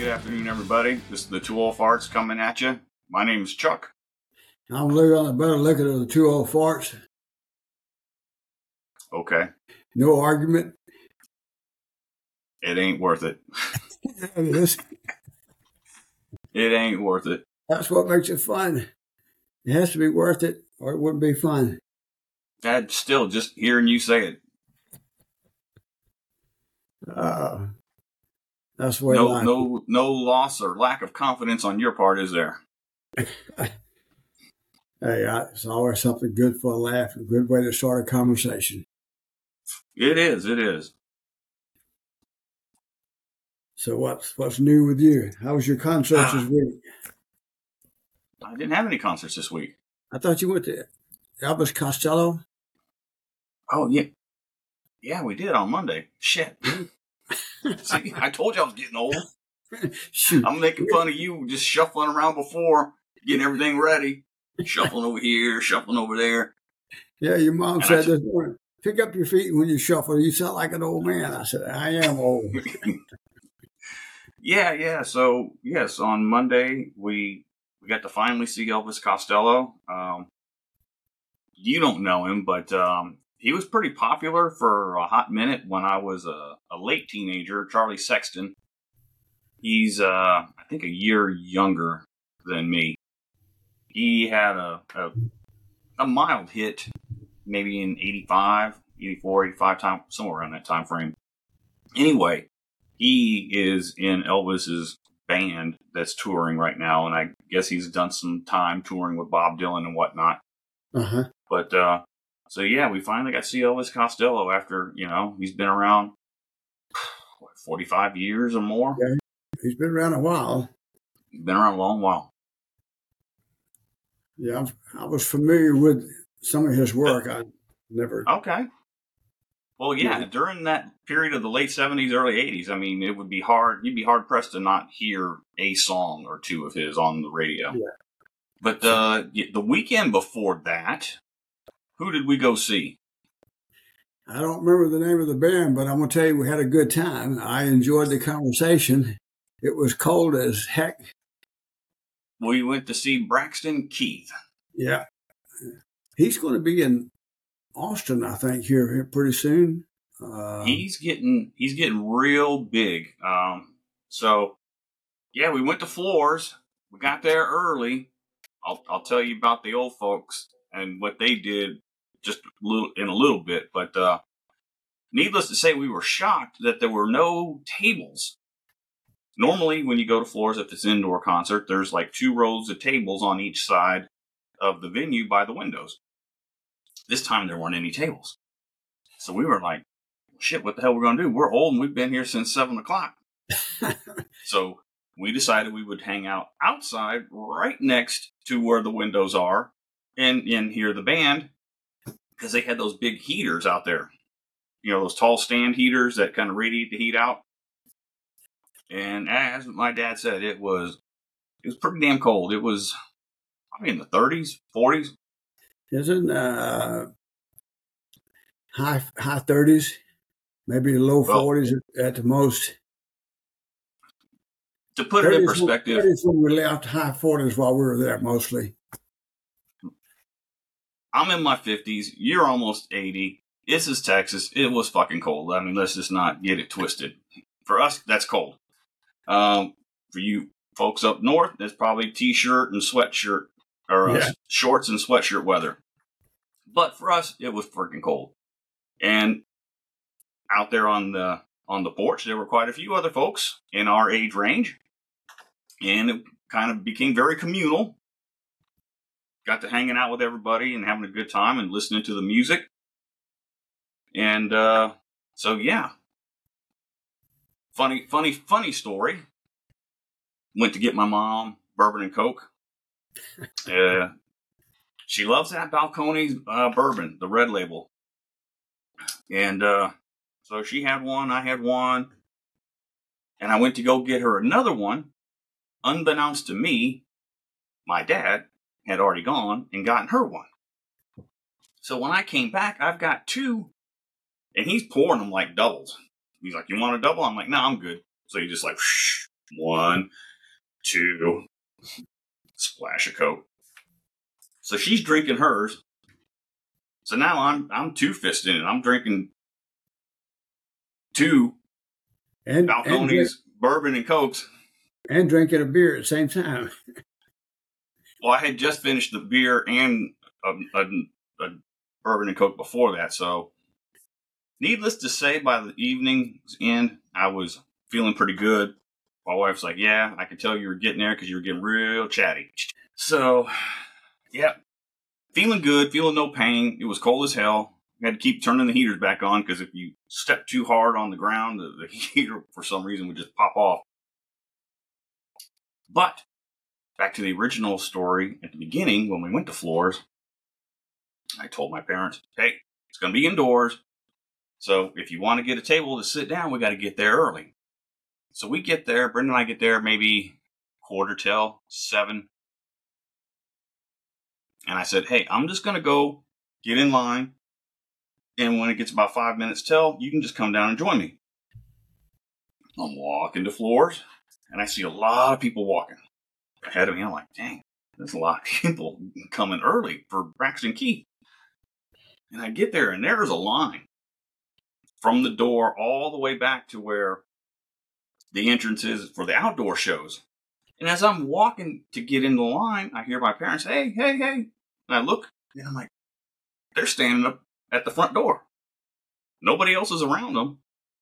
good afternoon, everybody. This is the Two Old Farts coming at you. My name's Chuck. I'm looking on the better looking at the two old farts. Okay. No argument. It ain't worth it. That's It ain't worth it. what makes it fun. It has to be worth it, or it wouldn't be fun. Dad, still just hearing you say it. That's the way life. No loss or lack of confidence on your part, is there? Hey, it's always something good for a laugh, a good way to start a conversation. It is. It is. So what's new with you? How was your concerts this week? I didn't have any concerts this week. I thought you went to Elvis Costello. Oh, yeah. Yeah, we did on Monday. Shit. See, I told you I was getting old. Shoot. I'm making fun of you just shuffling around before, getting everything ready. Shuffling over here, shuffling over there. Yeah, your mom said this morning, pick up your feet when you shuffle. You sound like an old man. I said, I am old. Yeah. So, yes, on Monday, we got to finally see Elvis Costello. You don't know him, but he was pretty popular for a hot minute when I was a late teenager. Charlie Sexton. He's, I think, a year younger than me. He had a mild hit, maybe in 85, 84, 85 time, somewhere around that time frame. Anyway, he is in Elvis's band that's touring right now, and I guess he's done some time touring with Bob Dylan and whatnot. Uh-huh. But, so yeah, we finally got to see Elvis Costello after, he's been around 45 years or more. Yeah, he's been around a while. He's been around a long while. Yeah, I was familiar with some of his work. I never. Okay. Well, yeah, during that period of the late 70s, early 80s, I mean, it would be hard. You'd be hard pressed to not hear a song or two of his on the radio. Yeah. But the weekend before that, who did we go see? I don't remember the name of the band, but I'm going to tell you we had a good time. I enjoyed the conversation. It was cold as heck. We went to see Braxton Keith. Yeah. He's going to be in Austin, I think, here pretty soon. He's getting real big. So, yeah, we went to Floors. We got there early. I'll tell you about the old folks and what they did just in a little bit. But needless to say, we were shocked that there were no tables. Normally, when you go to Floors, if it's an indoor concert, there's like 2 rows of tables on each side of the venue by the windows. This time, there weren't any tables. So we were like, shit, what the hell we're going to do? We're old and we've been here since 7 o'clock. So we decided we would hang out outside right next to where the windows are and hear the band because they had those big heaters out there. Those tall stand heaters that kind of radiate the heat out. And as my dad said, it was pretty damn cold. It was probably in the 30s, 40s. Isn't high 30s, maybe low 40s at the most. To put it in perspective, 30s when we left, high 40s while we were there mostly. I'm in my 50s. You're almost 80. This is Texas. It was fucking cold. I mean, let's just not get it twisted. For us, that's cold. For you folks up north, it's probably t-shirt and sweatshirt or shorts and sweatshirt weather. But for us, it was freaking cold. And out there on the porch, there were quite a few other folks in our age range. And it kind of became very communal. Got to hanging out with everybody and having a good time and listening to the music. And so, yeah. Funny story. Went to get my mom bourbon and Coke. She loves that Balcones bourbon, the red label. And so she had one, I had one. And I went to go get her another one. Unbeknownst to me, my dad had already gone and gotten her one. So when I came back, I've got 2. And he's pouring them like doubles. He's like, you want a double? I'm like, no, I'm good. So he just like, whoosh, 1, 2, splash of Coke. So she's drinking hers. So now I'm two-fisting it. I'm drinking 2 Balcones, bourbon, and Cokes. And drinking a beer at the same time. Well, I had just finished the beer and a bourbon and Coke before that. So needless to say, by the evening's end, I was feeling pretty good. My wife's like, yeah, I could tell you were getting there because you were getting real chatty. So, yeah, feeling good, feeling no pain. It was cold as hell. I had to keep turning the heaters back on because if you step too hard on the ground, the heater, for some reason, would just pop off. But back to the original story at the beginning, when we went to Floors, I told my parents, hey, it's going to be indoors. So if you want to get a table to sit down, we got to get there early. So we get there, Brenda and I get there maybe 6:45. And I said, hey, I'm just going to go get in line. And when it gets about 5 minutes till, you can just come down and join me. I'm walking to Floors, and I see a lot of people walking ahead of me. I'm like, dang, there's a lot of people coming early for Braxton Key. And I get there, and there's a line from the door all the way back to where the entrance is for the outdoor shows. And as I'm walking to get in the line, I hear my parents, hey, hey, hey. And I look, and I'm like, they're standing up at the front door. Nobody else is around them.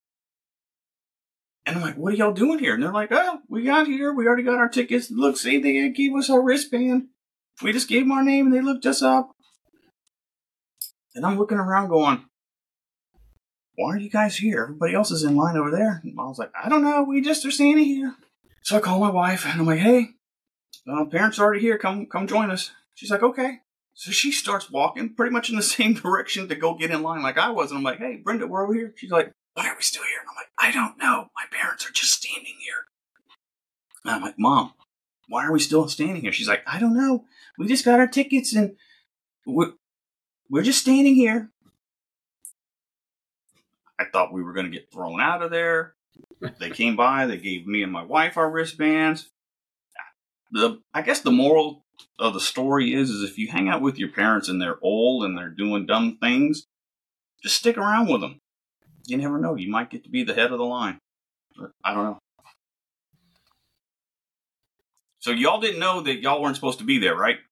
And I'm like, what are y'all doing here? And they're like, oh, we got here. We already got our tickets. Look, see, they gave us our wristband. We just gave them our name, and they looked us up. And I'm looking around going, why are you guys here? Everybody else is in line over there. And I was like, I don't know. We just are standing here. So I call my wife, and I'm like, hey, parents are already here. Come join us. She's like, okay. So she starts walking pretty much in the same direction to go get in line like I was. And I'm like, hey, Brenda, we're over here. She's like, why are we still here? And I'm like, I don't know. My parents are just standing here. And I'm like, Mom, why are we still standing here? She's like, I don't know. We just got our tickets, and we're just standing here. I thought we were going to get thrown out of there. They came by. They gave me and my wife our wristbands. I guess the moral of the story is if you hang out with your parents and they're old and they're doing dumb things, just stick around with them. You never know. You might get to be the head of the line. But I don't know. So y'all didn't know that y'all weren't supposed to be there, right?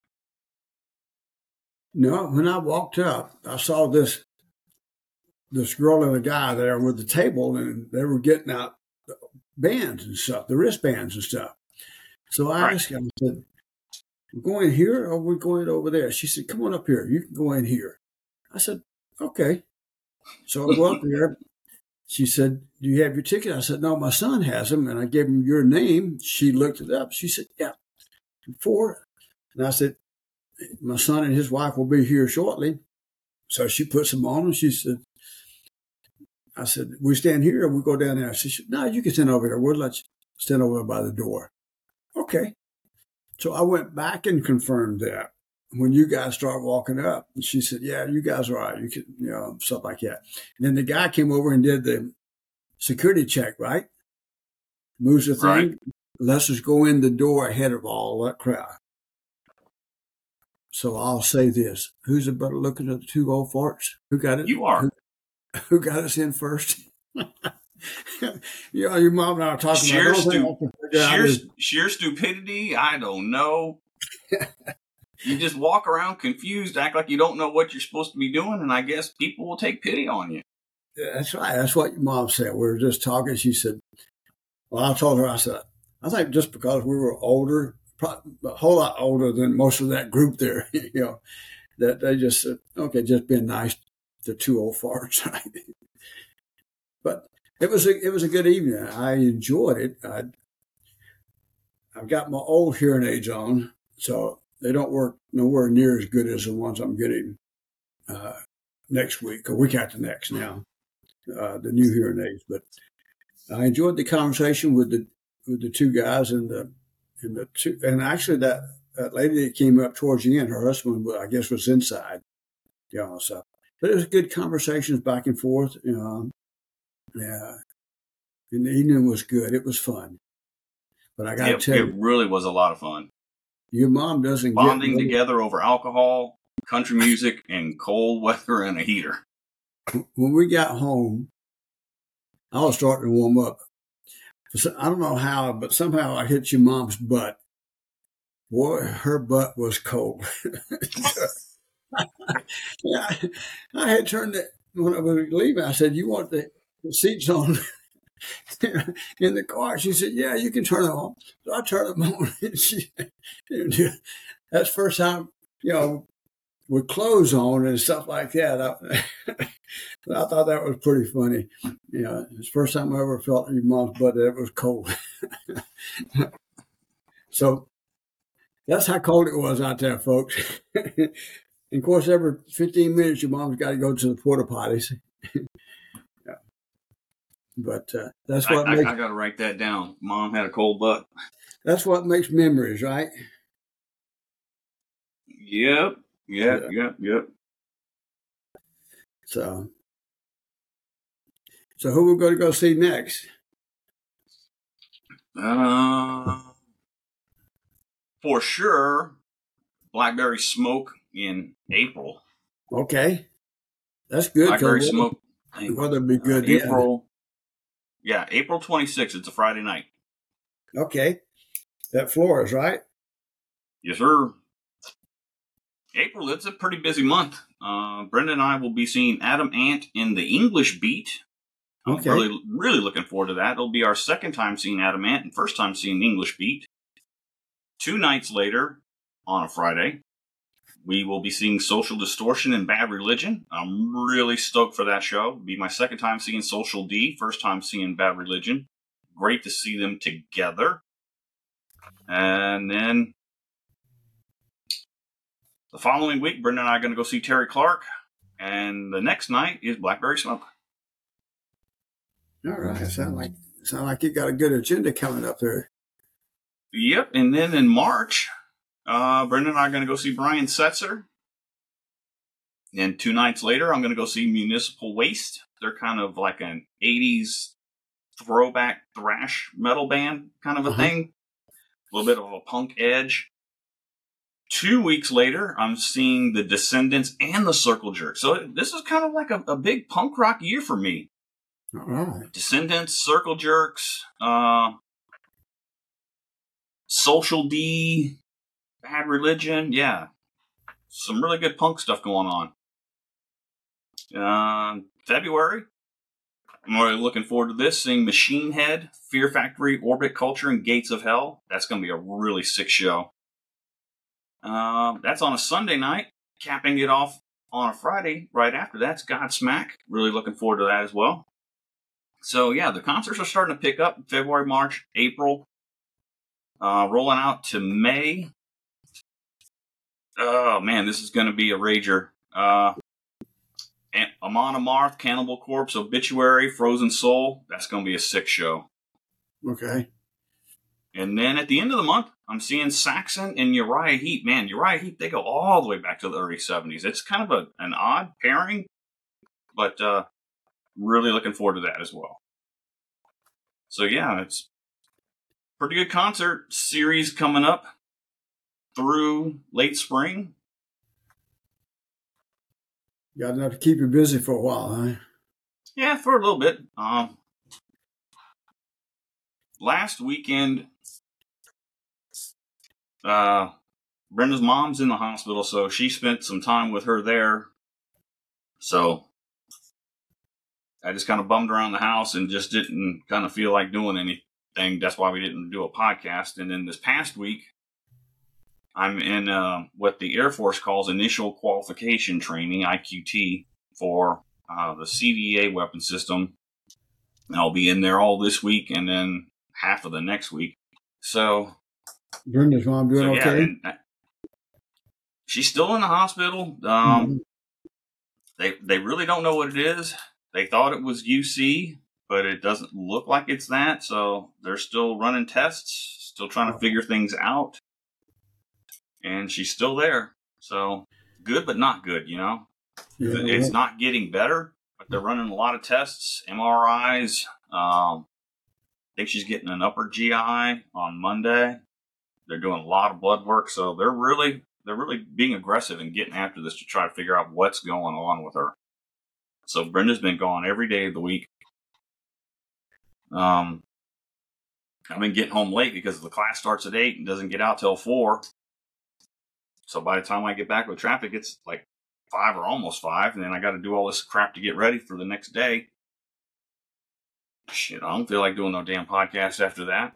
No, when I walked up, I saw this girl and a guy there with the table, and they were getting out bands and stuff, the wristbands and stuff. So I asked him, I said, we're going here or we're going over there? She said, come on up here. You can go in here. I said, okay. So I go up there. She said, do you have your ticket? I said, no, my son has them. And I gave him your name. She looked it up. She said, yeah, 4. And I said, my son and his wife will be here shortly. So she puts them on, and she said, I said, we stand here or we go down there? She said, no, you can stand over here. We'll let you stand over by the door. Okay. So I went back and confirmed that when you guys start walking up. And she said, yeah, you guys are right. You can, stuff like that. And then the guy came over and did the security check, right? Moves the thing. Right. Lets us go in the door ahead of all that crowd. So I'll say this. Who's about looking at the 2 old farts? Who got it? You are. Who got us in first? Your mom and I are talking about sheer stupidity. I don't know. You just walk around confused, act like you don't know what you're supposed to be doing, and I guess people will take pity on you. Yeah, that's right. That's what your mom said. We were just talking. She said, well, I told her, I said, I think just because we were older, probably a whole lot older than most of that group there, that they just said, okay, just being nice to 2 old farts, right? But it was a good evening. I enjoyed it. I've got my old hearing aids on, so they don't work nowhere near as good as the ones I'm getting next week or week after next now, the new hearing aids. But I enjoyed the conversation with the 2 guys and actually that lady that came up towards the end, her husband, I guess, was inside, so. But it was good conversations back and forth, Yeah. And the evening was good. It was fun. But I got to tell it really was a lot of fun. Your mom doesn't bonding together over alcohol, country music, and cold weather and a heater. When we got home, I was starting to warm up. I don't know how, but somehow I hit your mom's butt. Boy, her butt was cold. Yeah, I had turned it when I was leaving. I said, "You want the seats on in the car?" She said, "Yeah, you can turn them on." So I turned them on. That's the first time, with clothes on and stuff like that. I thought that was pretty funny. It's the first time I ever felt your mom's butt that it was cold. So that's how cold it was out there, folks. And of course, every 15 minutes, your mom's got to go to the porta potties. Yeah. But that's what I got to write that down. Mom had a cold butt. That's what makes memories, right? Yep. So who we're going to go see next? For sure, Blackberry Smoke in April. Okay, that's good. Blackberry Smoke. Weather be good. April 26th. It's a Friday night. Okay, that Flores, right? Yes, sir. April, it's a pretty busy month. Brenda and I will be seeing Adam Ant in the English Beat. Okay. I'm really looking forward to that. It'll be our second time seeing Adam Ant and first time seeing English Beat. 2 nights later, on a Friday, we will be seeing Social Distortion and Bad Religion. I'm really stoked for that show. It'll be my second time seeing Social D, first time seeing Bad Religion. Great to see them together. And then the following week, Brenda and I are going to go see Terry Clark. And the next night is Blackberry Smoke. All right. Sound like you got a good agenda coming up there. Yep. And then in March, Brenda and I are going to go see Brian Setzer. And 2 nights later, I'm going to go see Municipal Waste. They're kind of like an 80s throwback thrash metal band kind of a thing. A little bit of a punk edge. 2 weeks later, I'm seeing the Descendants and the Circle Jerks. So this is kind of like a big punk rock year for me. All right. Descendants, Circle Jerks, Social D, Bad Religion. Yeah. Some really good punk stuff going on. February, I'm really looking forward to this. Seeing Machine Head, Fear Factory, Orbit Culture, and Gates of Hell. That's going to be a really sick show. That's on a Sunday night. Capping it off on a Friday right after that's Godsmack. Really looking forward to that as well. So, yeah, the concerts are starting to pick up February, March, April. Rolling out to May. Oh, man, this is going to be a rager. Amon Amarth, Cannibal Corpse, Obituary, Frozen Soul. That's going to be a sick show. Okay. And then at the end of the month, I'm seeing Saxon and Uriah Heep. Man, Uriah Heep, they go all the way back to the early 70s. It's kind of an odd pairing, but really looking forward to that as well. So, yeah, it's a pretty good concert series coming up through late spring. Got enough to keep you busy for a while, huh? Yeah, for a little bit. Last weekend, Brenda's mom's in the hospital, so she spent some time with her there. So I just kind of bummed around the house and just didn't kind of feel like doing anything. That's why we didn't do a podcast. And then this past week, I'm in what the Air Force calls Initial Qualification Training, IQT, for the CDA weapon system. I'll be in there all this week and then half of the next week. So Brenda's mom doing okay? She's still in the hospital. They really don't know what it is. They thought it was UC, but it doesn't look like it's that. So they're still running tests, still trying to figure things out. And she's still there. So good, but not good, Yeah, it's not getting better, but they're running a lot of tests, MRIs. think she's getting an upper GI on Monday. They're doing a lot of blood work, so they're really being aggressive and getting after this to try to figure out what's going on with her. So Brenda's been gone every day of the week. I've been getting home late because the class starts at 8 and doesn't get out till 4. So by the time I get back with traffic, it's like 5 or almost 5, and then I got to do all this crap to get ready for the next day. Shit, I don't feel like doing no damn podcast after that.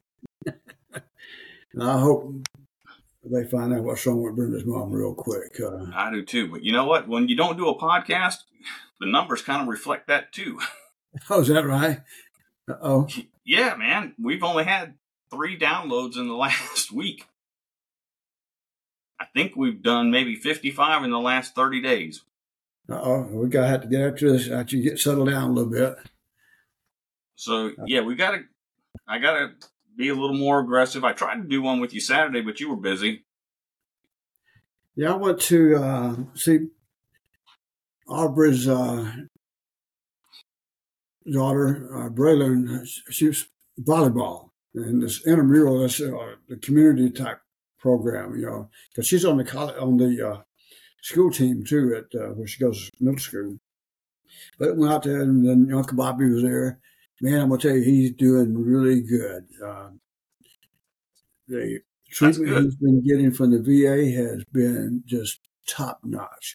I hope they find out what's wrong with Brenda's mom real quick. I do too, but you know what? When you don't do a podcast, the numbers kind of reflect that too. Oh, is that right? Uh-oh. Yeah, man. We've only had 3 downloads in the last week. I think we've done maybe 55 in the last 30 days. Uh-oh. We're going to have to get after this after you get settled down a little bit. So, yeah, I got to be a little more aggressive. I tried to do one with you Saturday, but you were busy. Yeah, I went to see Aubrey's daughter, Braylon. She was volleyball and this intramural, that's the community type program, because she's on the school team too at where she goes to middle school. But went out there, and then Uncle Bobby was there. Man, I'm gonna tell you, he's doing really good. The treatment he's been getting from the VA has been just top notch.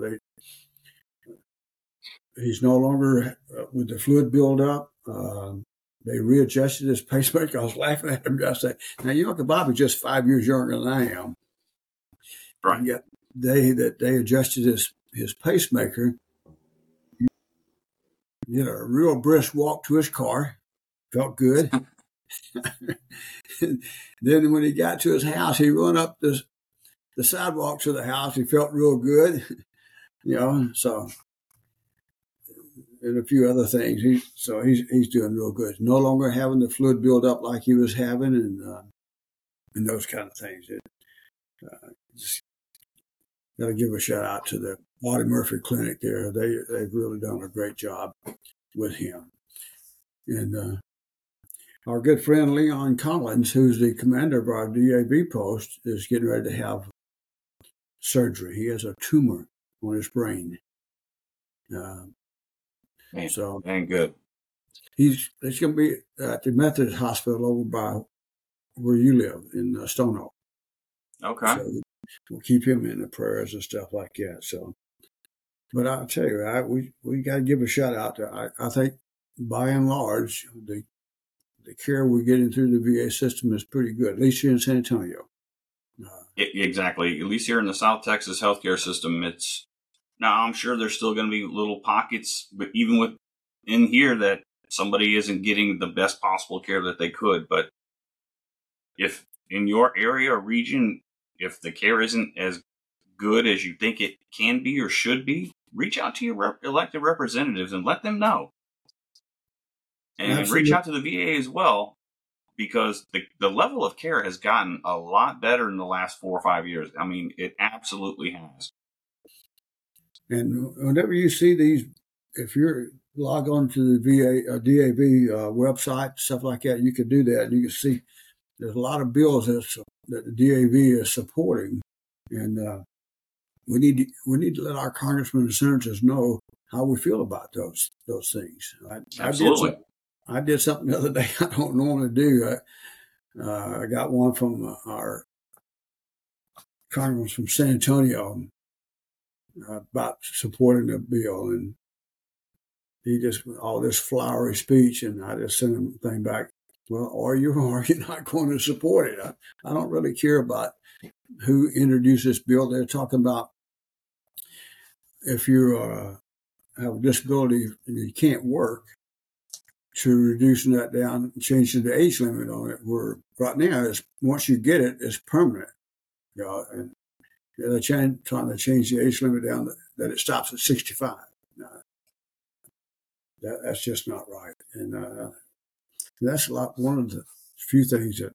He's no longer with the fluid buildup. They readjusted his pacemaker. I was laughing at him yesterday. Now, Uncle Bobby's just 5 years younger than I am. Right. Yet they adjusted his pacemaker. Did a real brisk walk to his car. Felt good. Then when he got to his house, he run up the sidewalk to the house. He felt real good. So, and a few other things. He's doing real good. No longer having the fluid build up like he was having, and those kind of things. Just got to give a shout out to the Audie Murphy Clinic there. They've really done a great job with him. And our good friend Leon Collins, who's the commander of our DAV post, is getting ready to have surgery. He has a tumor on his brain. So ain't good. It's going to be at the Methodist Hospital over by where you live in Stone Oak. Okay. So we'll keep him in the prayers and stuff like that. So, but I'll tell you, we got to give a shout out to. I think by and large, the care we're getting through the VA system is pretty good, at least here in San Antonio. Exactly. At least here in the South Texas healthcare system, now I'm sure there's still going to be little pockets, but even within here that somebody isn't getting the best possible care that they could. But if in your area or region, if the care isn't as good as you think it can be or should be, reach out to your elected representatives and let them know. And Absolutely. reach out to the VA as well, because the level of care has gotten a lot better in the last 4 or 5 years. I mean, it absolutely has. And whenever you see these, if you're log on to the VA DAV website, stuff like that, you can do that. And you can see there's a lot of bills that the DAV is supporting, and we need to let our congressmen and senators know how we feel about those things. Absolutely. I did something the other day I don't normally do. I got one from our congressman from San Antonio about supporting the bill, and he just all this flowery speech, and I just sent him a thing back. Well, are you not going to support it? I don't really care about who introduced this bill. They're talking about if you have a disability and you can't work, to reducing that down, changing the age limit on it. Where right now, once you get it, it's permanent. And they're trying to change the age limit down that it stops at 65. That's just not right. And that's one of the few things that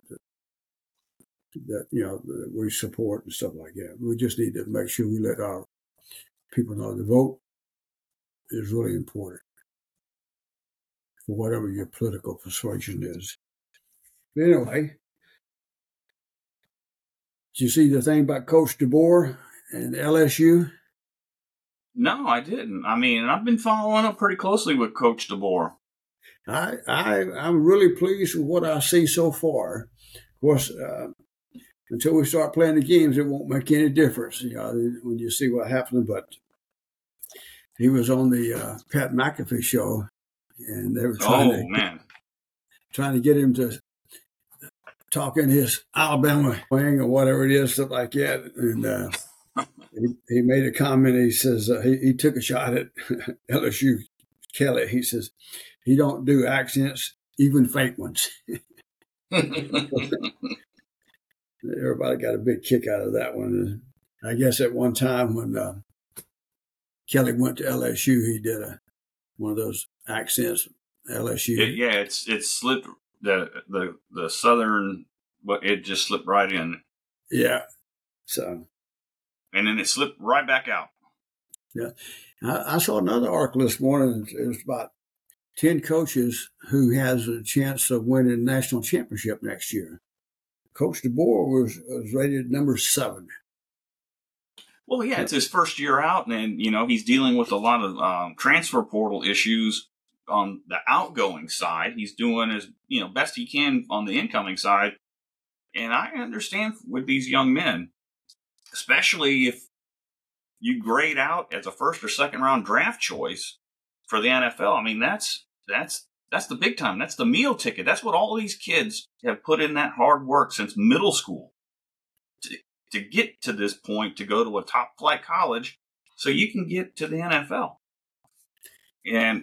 we support and stuff like that. We just need to make sure we let our people know the vote is really important for whatever your political persuasion is. Anyway, did you see the thing about Coach DeBoer and LSU? No, I didn't. I mean, I've been following up pretty closely with Coach DeBoer. I'm really pleased with what I see so far. Of course, until we start playing the games, it won't make any difference, when you see what happens. But he was on the Pat McAfee show, and they were trying to get him to talk in his Alabama twang or whatever it is, stuff like that. And he made a comment. He says he took a shot at LSU Kelly. He says he don't do accents, even fake ones. Everybody got a big kick out of that one. I guess at one time when Kelly went to LSU, he did one of those accents. LSU. It slipped the southern, but it just slipped right in. Yeah. So. And then it slipped right back out. Yeah. I saw another article this morning. It was about 10 coaches who has a chance of winning a national championship next year. Coach DeBoer was rated number 7. Well, yeah, it's his first year out, and he's dealing with a lot of transfer portal issues on the outgoing side. He's doing as best he can on the incoming side, and I understand with these young men, especially if you grade out as a first or second round draft choice for the NFL. I mean, that's the big time. That's the meal ticket. That's what all these kids have put in that hard work since middle school to get to this point, to go to a top flight college so you can get to the NFL. And,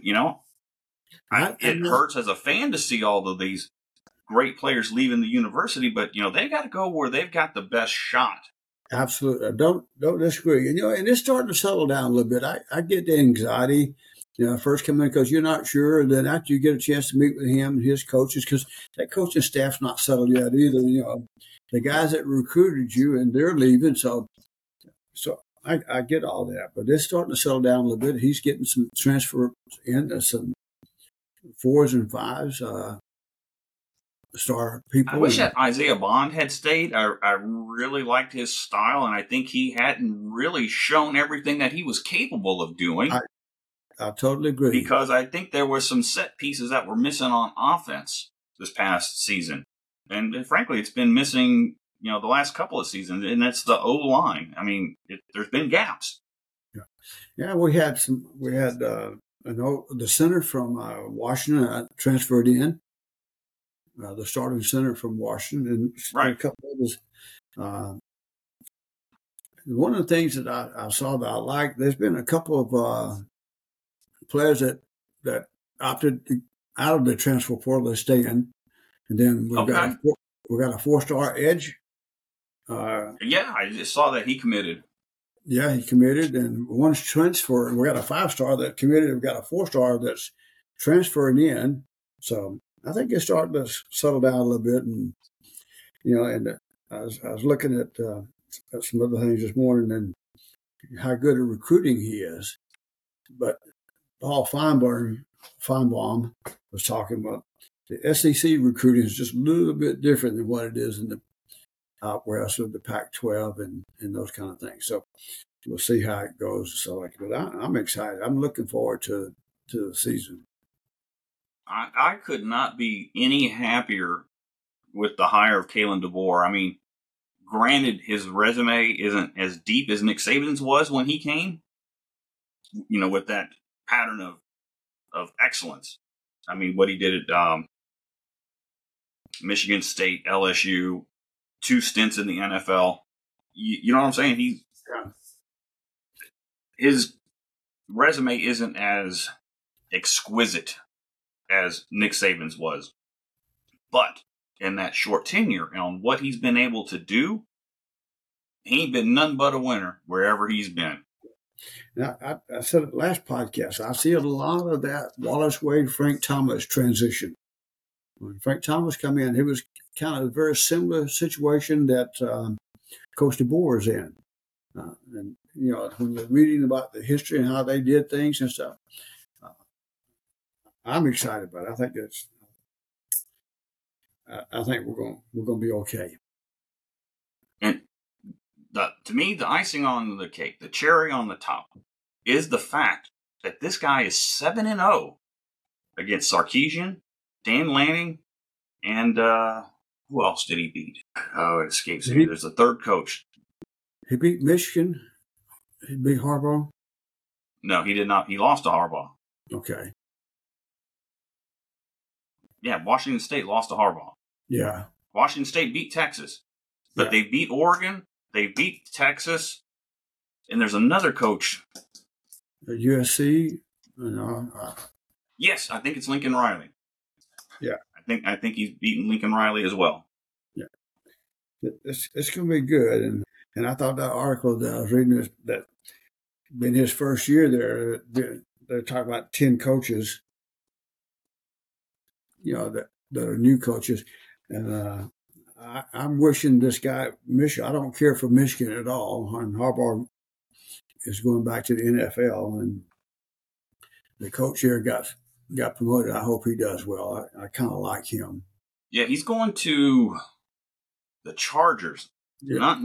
it hurts as a fan to see all of these great players leaving the university, but, they got to go where they've got the best shot. Absolutely. Don't disagree. And it's starting to settle down a little bit. I get the anxiety, first come in because you're not sure. And then after you get a chance to meet with him and his coaches, because that coaching staff's not settled yet either. The guys that recruited you and they're leaving. So I get all that, but it's starting to settle down a little bit. He's getting some transfer in, some 4s and 5s. Star people. I wish that Isaiah Bond had stayed. I really liked his style, and I think he hadn't really shown everything that he was capable of doing. I totally agree. Because I think there were some set pieces that were missing on offense this past season. And frankly, it's been missing, the last couple of seasons, and that's the O-line. I mean, there's been gaps. Yeah, we had the center from Washington transferred in. The starting center from Washington, and a couple of others. One of the things that I saw that I liked, there's been a couple of players that opted out of the transfer portal to stay in, and then we got a 4-star edge. I just saw that he committed. Yeah, he committed, and one's transferred. We got a 5-star that committed. We got a 4-star that's transferring in. So I think it's starting to settle down a little bit, and and I was looking at some other things this morning and how good at recruiting he is. But Paul Feinbaum was talking about the SEC recruiting is just a little bit different than what it is in the out west of the Pac-12 and those kind of things. So we'll see how it goes. So, but I'm excited. I'm looking forward to the season. I could not be any happier with the hire of Kalen DeBoer. I mean, granted, his resume isn't as deep as Nick Saban's was when he came, with that pattern of excellence. I mean, what he did at Michigan State, LSU, 2 stints in the NFL. You know what I'm saying? His resume isn't as exquisite as Nick Saban's was. But in that short tenure and on what he's been able to do, he ain't been none but a winner wherever he's been. Now, I said it last podcast, I see a lot of that Wallace Wade, Frank Thomas transition. When Frank Thomas come in, it was kind of a very similar situation that Coach DeBoer is in. And, when you're reading about the history and how they did things and stuff, I'm excited about it. I think I think we're going to be okay. And to me, the icing on the cake, the cherry on the top, is the fact that this guy is 7-0 against Sarkisian, Dan Lanning, and who else did he beat? Oh, it escapes me. There's a third coach. He beat Michigan. He beat Harbaugh. No, he did not. He lost to Harbaugh. Okay. Yeah, Washington State lost to Harbaugh. Yeah. Washington State beat Texas, but they beat Oregon. They beat Texas, and there's another coach. USC. Yes, I think it's Lincoln Riley. Yeah. I think he's beaten Lincoln Riley as well. Yeah. It's going to be good, and I thought that article that I was reading that in his first year there, they're talking about 10 coaches, that are new coaches, and I'm wishing this guy Michigan. I don't care for Michigan at all. And Harbaugh is going back to the NFL, and the coach here got promoted. I hope he does well. I kind of like him. Yeah, he's going to the Chargers. Yeah.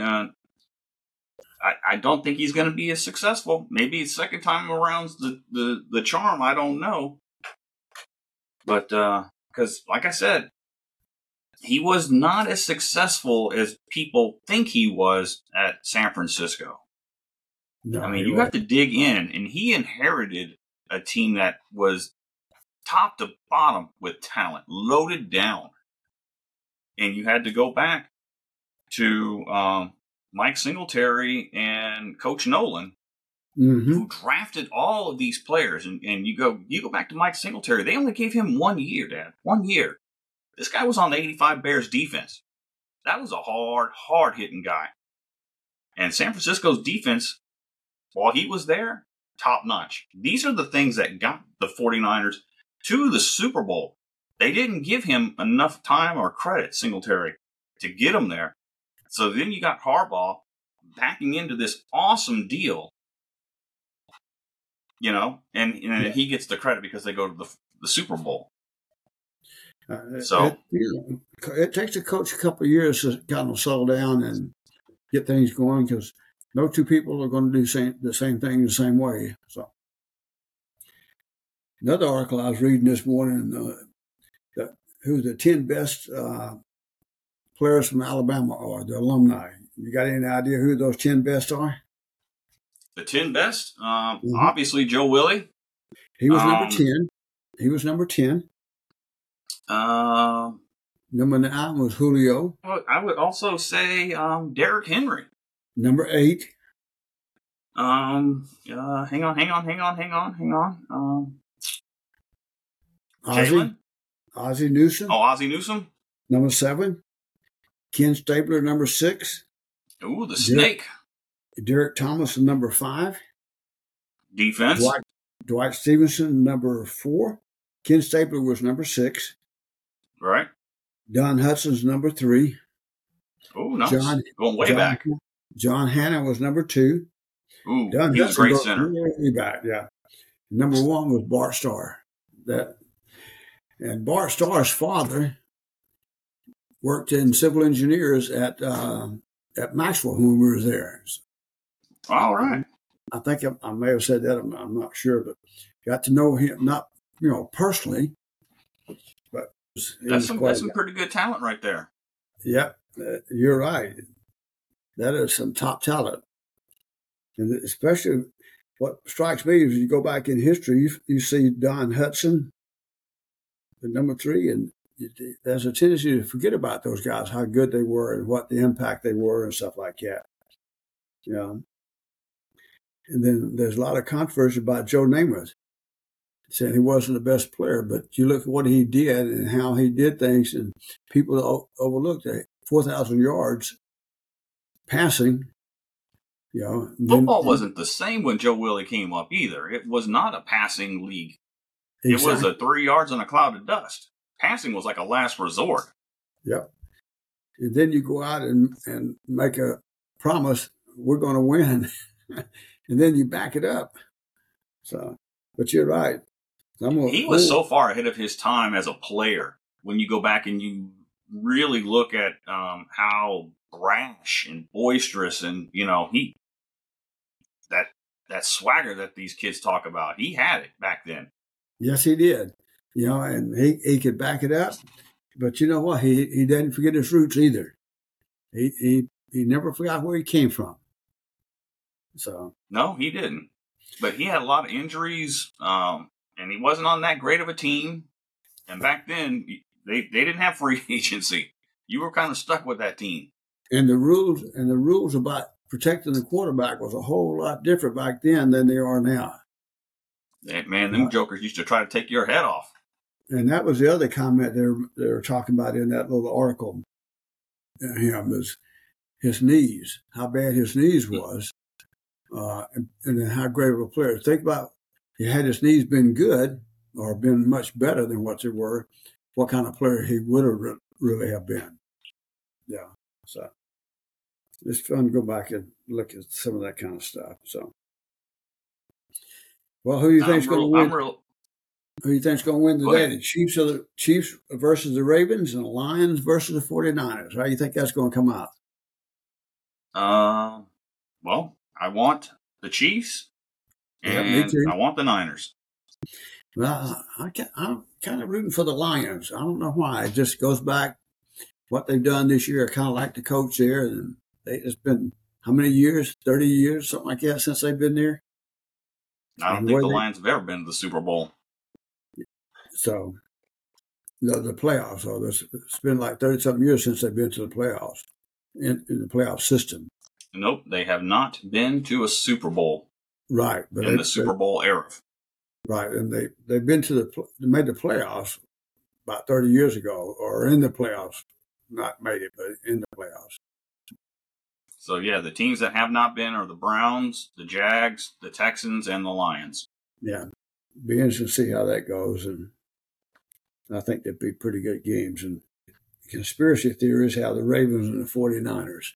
I don't think he's going to be as successful. Maybe second time around's the charm. I don't know. But because, like I said, he was not as successful as people think he was at San Francisco. No, I mean, you have to dig in, and he inherited a team that was top to bottom with talent, loaded down. And you had to go back to Mike Singletary and Coach Nolan, who drafted all of these players. And you go back to Mike Singletary. They only gave him 1 year, Dad. 1 year. This guy was on the 85 Bears defense. That was a hard-hitting guy. And San Francisco's defense, while he was there, top-notch. These are the things that got the 49ers to the Super Bowl. They didn't give him enough time or credit, Singletary, to get him there. So then you got Harbaugh backing into this awesome deal, and he gets the credit because they go to the Super Bowl. It takes a coach a couple of years to kind of settle down and get things going, because no two people are going to do the same thing the same way. So another article I was reading this morning, who the 10 best players from Alabama are, the alumni. You got any idea who those 10 best are? The 10 best? Obviously, Joe Willie. He was number 10. He was number 10. Number 9 was Julio. I would also say Derrick Henry. Number 8. Hang on. Ozzie Newsome. Oh, Ozzie Newsome. Number 7. Ken Stabler, number 6. Ooh, the snake. Derek Thomas, number 5. Defense. Dwight Stevenson, number 4. Ken Stabler was number 6. Right. Don Hudson's number 3. Oh, nice. Going way back. John Hanna was number 2. Ooh, Don he was a great center. Way back, yeah. Number 1 was Bart Starr. And Bart Starr's father worked in civil engineers at Maxwell when we were there. All right. I think I may have said that. I'm not sure, but got to know him, not personally, but that's some pretty good talent right there. Yeah, you're right. That is some top talent, and especially what strikes me is you go back in history, you see Don Hudson, the number 3, and there's a tendency to forget about those guys, how good they were and what the impact they were and stuff like that. And then there's a lot of controversy about Joe Namath, saying he wasn't the best player, but you look at what he did and how he did things, and people overlooked it. 4,000 yards passing. Football wasn't the same when Joe Willie came up either. It was not a passing league. Exactly. It was a 3 yards in a cloud of dust. Passing was like a last resort. Yep. And then you go out and make a promise, we're going to win. And then you back it up. So, but you're right. He was so far ahead of his time as a player when you go back and you really look at how brash and boisterous and that swagger that these kids talk about, he had it back then. Yes, he did. And he could back it up. But you know what? He didn't forget his roots either. He never forgot where he came from. So no, he didn't. But he had a lot of injuries, and he wasn't on that great of a team. And back then, they didn't have free agency. You were kind of stuck with that team. And the rules about protecting the quarterback was a whole lot different back then than they are now. Man, them jokers used to try to take your head off. And that was the other comment they were talking about in that little article. Him was his knees, how bad his knees was, and then how great of a player. Think about, had his knees been good or been much better than what they were, what kind of player he would have really have been. Yeah, so it's fun to go back and look at some of that kind of stuff. So, well, who do you think's going to win? Who do you think's going to win today? The Chiefs versus the Ravens, and the Lions versus the 49ers. How do you think that's going to come out? Well, I want the Chiefs, and I want the Niners. Well, I'm kind of rooting for the Lions. I don't know why. It just goes back what they've done this year. I kind of like the coach there. And it's been how many years? 30 years, something like that, since they've been there. I don't think the Lions have ever been to the Super Bowl. So, the playoffs. So it's been like 30-something years since they've been to the playoffs, in the playoff system. Nope, they have not been to a Super Bowl. Right. But in the Super Bowl era. Right, and they've been they made the playoffs about 30 years ago, or in the playoffs. Not made it, but in the playoffs. So, yeah, the teams that have not been are the Browns, the Jags, the Texans, and the Lions. Yeah, be interesting to see how that goes, and I think they'd be pretty good games. And the conspiracy theories have the Ravens and the 49ers.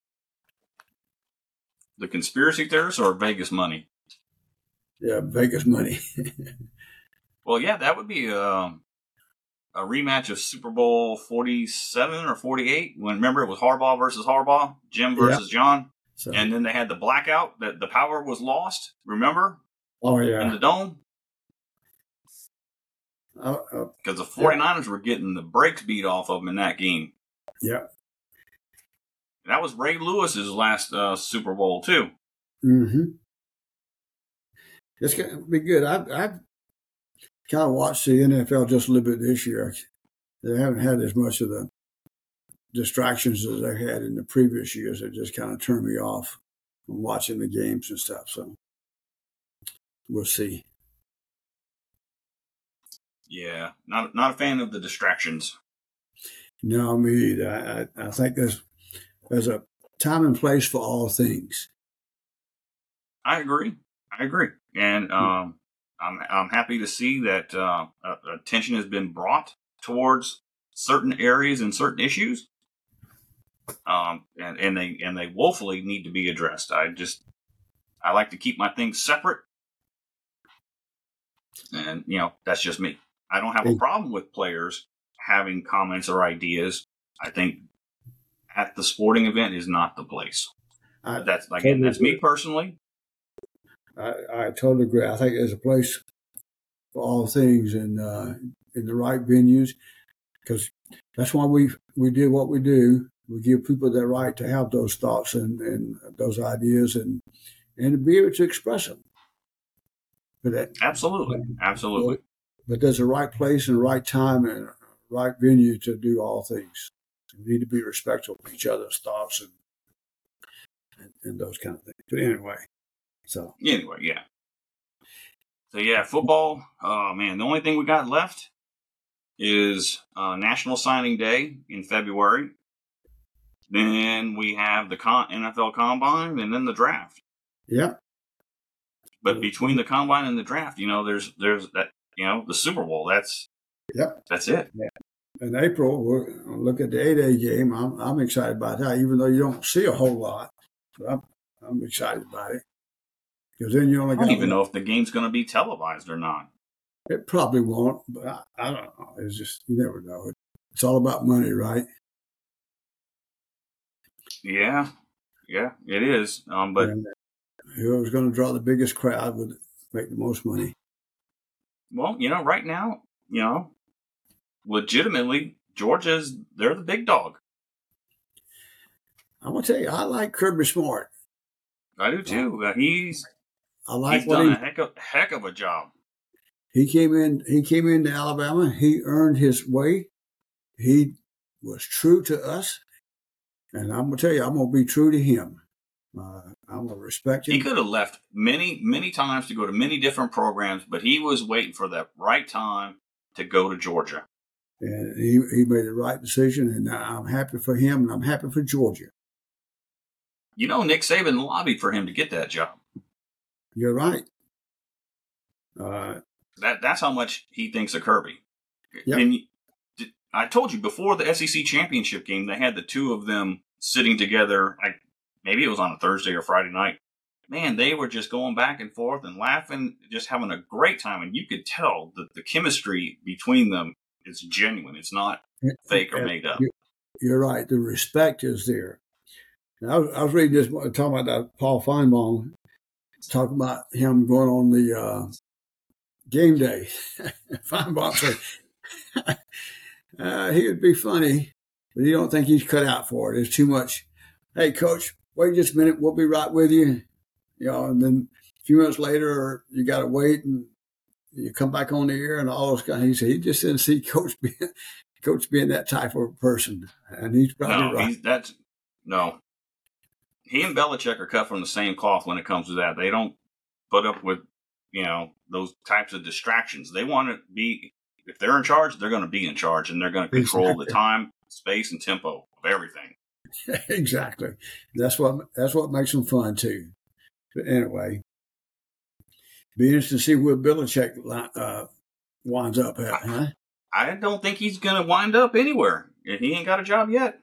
The conspiracy theorists or Vegas money? Yeah, Vegas money. Well, yeah, that would be a rematch of Super Bowl 47 or 48. When remember it was Harbaugh versus Harbaugh, Jim versus John, and then they had the blackout that the power was lost. Remember? Oh yeah, in the dome. Because the 49ers were getting the brakes beat off of them in that game. Yeah. That was Ray Lewis's last Super Bowl too. Mm-hmm. It's going to be good. I've kind of watched the NFL just a little bit this year. They haven't had as much of the distractions as they had in the previous years. It just kind of turned me off from watching the games and stuff. So we'll see. Yeah, not a fan of the distractions. No, me either. I think there's a time and place for all things. I agree, and I'm happy to see that attention has been brought towards certain areas and certain issues, and they woefully need to be addressed. I like to keep my things separate, and that's just me. I don't have a problem with players having comments or ideas. I think at the sporting event is not the place. That's me personally. I totally agree. I think there's a place for all things in the right venues, because that's why we do what we do. We give people the right to have those thoughts and those ideas and to be able to express them. Absolutely. But there's a right place and right time and right venue to do all things. We need to be respectful of each other's thoughts and those kind of things. But anyway. Football. Oh man, the only thing we got left is National Signing Day in February. Then we have the NFL Combine, and then the draft. Yeah. But between the Combine and the draft, there's that, the Super Bowl. That's it. Yeah. In April, we'll look at the 8A game. I'm excited about that, even though you don't see a whole lot. But I'm excited about it. Because then you only I don't even know if the game's going to be televised or not. It probably won't, but I don't know. It's just, you never know. It's all about money, right? Yeah, it is. But And whoever's going to draw the biggest crowd would make the most money. well, right now, legitimately, they're the big dog. I'm going to tell you, I like Kirby Smart. I do too. He's what done a heck of a job. He came into Alabama. He earned his way. He was true to us. And I'm going to tell you, I'm going to be true to him. I'm going to respect him. He could have left many, many times to go to many different programs, but he was waiting for that right time to go to Georgia. And he made the right decision, and I'm happy for him, and I'm happy for Georgia. Nick Saban lobbied for him to get that job. You're right. That's how much he thinks of Kirby. Yep. And I told you before the SEC championship game, they had the two of them sitting together. Maybe it was on a Thursday or Friday night. Man, they were just going back and forth and laughing, just having a great time. And you could tell that the chemistry between them is genuine. It's not fake or made up. You're right. The respect is there. I was reading this, talking about that Paul Feinbaum, talking about him going on the game day. Feinbaum said he would be funny, but he don't think he's cut out for it. It's too much. Hey, coach, wait just a minute. We'll be right with you. And then a few minutes later, you got to wait, and you come back on the air and all those guys. He said he just didn't see coach being that type of person, and he's probably right. No. He and Belichick are cut from the same cloth when it comes to that. They don't put up with those types of distractions. They want to be. If they're in charge, they're going to be in charge, and they're going to control the time, space, and tempo of everything. Exactly. That's what makes them fun too. But anyway, be interesting to see where Belichick winds up at. Huh? I don't think he's going to wind up anywhere. He ain't got a job yet.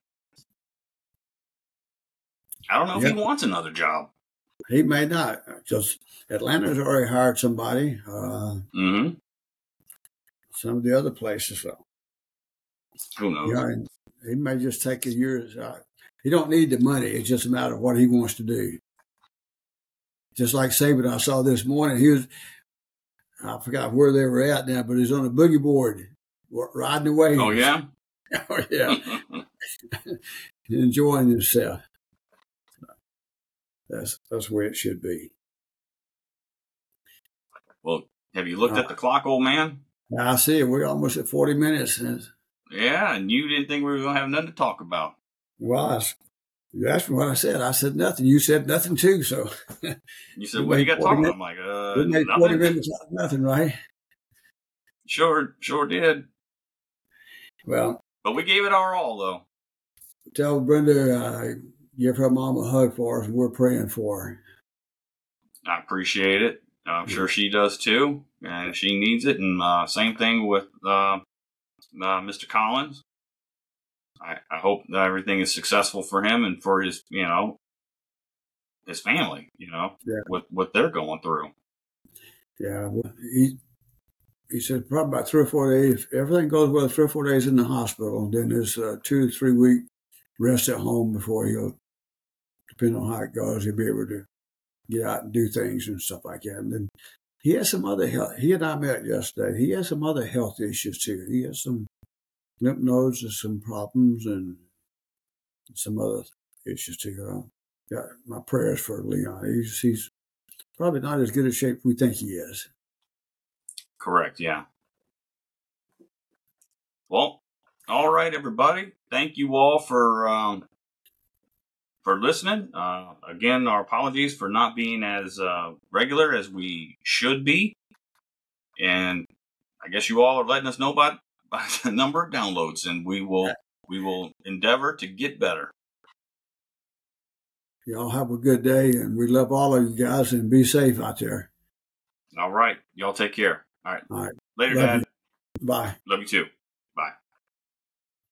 I don't know if he wants another job. He may not. Just Atlanta's already hired somebody. Mm-hmm. Some of the other places, though. Who knows? He may just take a year. He don't need the money. It's just a matter of what he wants to do. Just like Saban, I saw this morning. I forgot where they were at now, but he's on a boogie board riding away. Oh, yeah? Oh, yeah. Enjoying himself. That's the way it should be. Well, have you looked at the clock, old man? I see it. We're almost at 40 minutes. Yeah, and you didn't think we were going to have nothing to talk about. Well, you asked me what I said. I said nothing. You said nothing too. So you said, "What you got talking about?" I'm like, we made 40 minutes out of nothing, right? Sure did. Well, but we gave it our all, though. Tell Brenda, give her mom a hug for us. We're praying for her. I appreciate it. I'm sure she does too, and she needs it. And same thing with Mr. Collins. I hope that everything is successful for him and for his, his family, with what they're going through. Yeah, well, he said probably about 3 or 4 days. If everything goes well, 3 or 4 days in the hospital, and then there's a 2 to 3 week rest at home before he'll, depending on how it goes, he'll be able to get out and do things and stuff like that. And then he has some other health. He and I met yesterday. He has some other health issues too. He has some lymph nodes and some problems and some other issues too. Got my prayers for Leon. He's probably not as good a shape we think he is. Correct. Yeah. Well, all right, everybody. Thank you all for listening. Again, our apologies for not being as regular as we should be. And I guess you all are letting us know about the number of downloads, and we will endeavor to get better. Y'all have a good day, and we love all of you guys, and be safe out there. All right. Y'all take care. All right. All right. Later, Dad. Bye. Love you too. Bye.